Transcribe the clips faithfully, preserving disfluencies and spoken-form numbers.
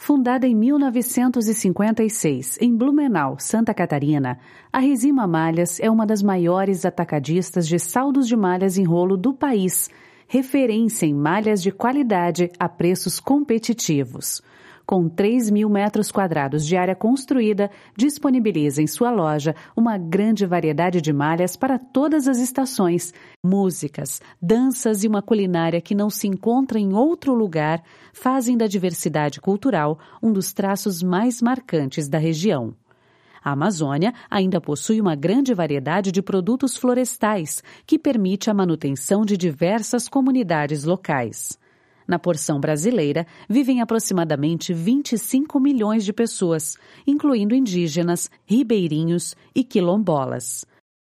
Fundada em mil novecentos e cinquenta e seis, em Blumenau, Santa Catarina, a Resima Malhas é uma das maiores atacadistas de saldos de malhas em rolo do país, referência em malhas de qualidade a preços competitivos. Com três mil metros quadrados de área construída, disponibiliza em sua loja uma grande variedade de malhas para todas as estações, músicas, danças e uma culinária que não se encontra em outro lugar fazem da diversidade cultural um dos traços mais marcantes da região. A Amazônia ainda possui uma grande variedade de produtos florestais que permite a manutenção de diversas comunidades locais. Na porção brasileira, vivem aproximadamente vinte e cinco milhões de pessoas, incluindo indígenas, ribeirinhos e quilombolas.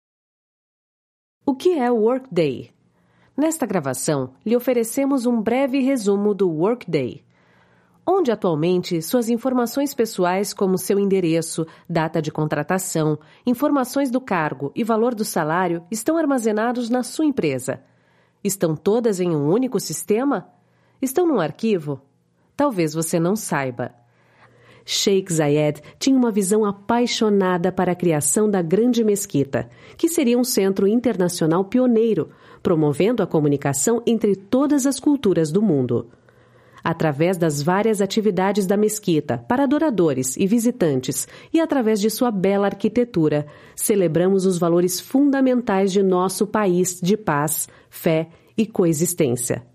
O que é o Workday? Nesta gravação, lhe oferecemos um breve resumo do Workday, onde atualmente suas informações pessoais como seu endereço, data de contratação, informações do cargo e valor do salário estão armazenados na sua empresa. Estão todas em um único sistema? Estão num arquivo? Talvez você não saiba. Sheikh Zayed tinha uma visão apaixonada para a criação da Grande Mesquita, que seria um centro internacional pioneiro, promovendo a comunicação entre todas as culturas do mundo. Através das várias atividades da mesquita, para adoradores e visitantes, e através de sua bela arquitetura, celebramos os valores fundamentais de nosso país de paz, fé e coexistência.